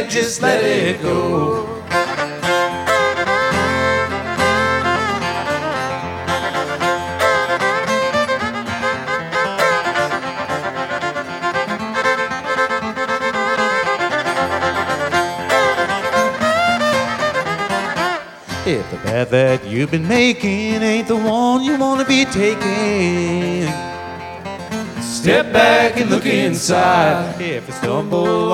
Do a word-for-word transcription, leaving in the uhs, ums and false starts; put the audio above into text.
can't just let it go. If the path that you've been making ain't the one you want to be taking, step back and look inside. If you stumble